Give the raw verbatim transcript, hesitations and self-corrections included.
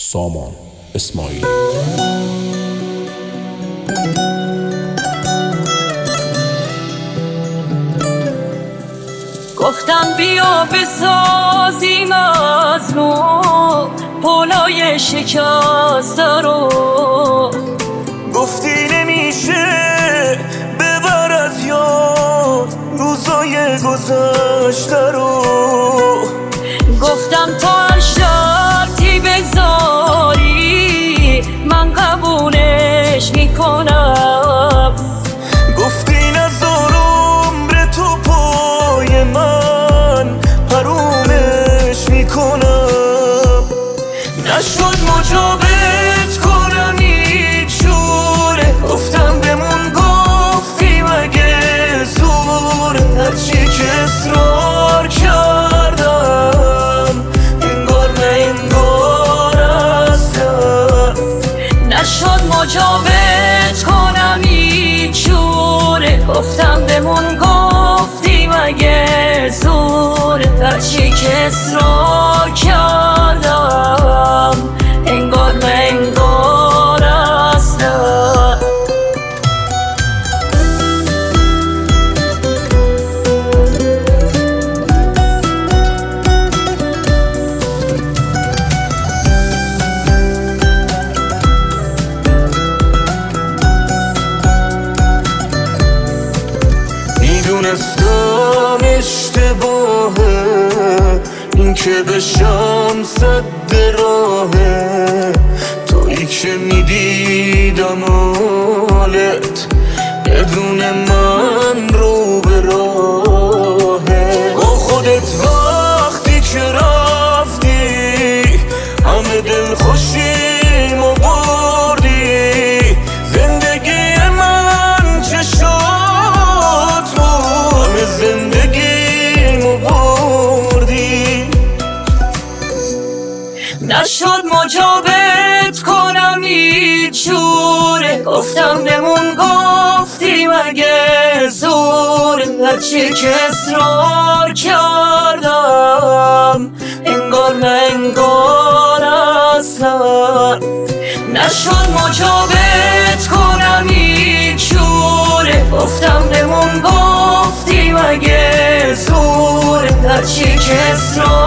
سامان اسماعیلی. گفتم بیا بسازیم از نو پلای شکسته رو، گفتی نمیشه ببر از یاد روزای گذشته رو. گفتم تا هر شرطی بذاری من قبولش میکنم. گفتی نذار عمر تو پای من حرومش میکنم. نشد مجابت کنم هیچ جوره، گفتم بمون گفتی مگه زوره. هرچی که اصرار کردم انگار نه انگار اصلا. نشد مجابت کنم هیچ جوره، گفتم بمون گفتی مگه زوره. هرچی که اصرار کردم انگار نه انگار اصلا. میدونستم اشتباهه این که بشم صد راهه. تویی که میدیدم حالت بدون من رو به راهه. با خودت وقتی که رفتی همه دل خوشیم و بردی. زندگی من چه شد همه زندگیمو بردی. نشد مجابت کنم هیچ جوره، گفتم بمون گفتی مگه زوره. هرچی که اصرار کردم انگار نه انگار اصلا. نشد مجابت کنم هیچ جوره، گفتم بمون گفتی مگه زوره. هرچی که اصرار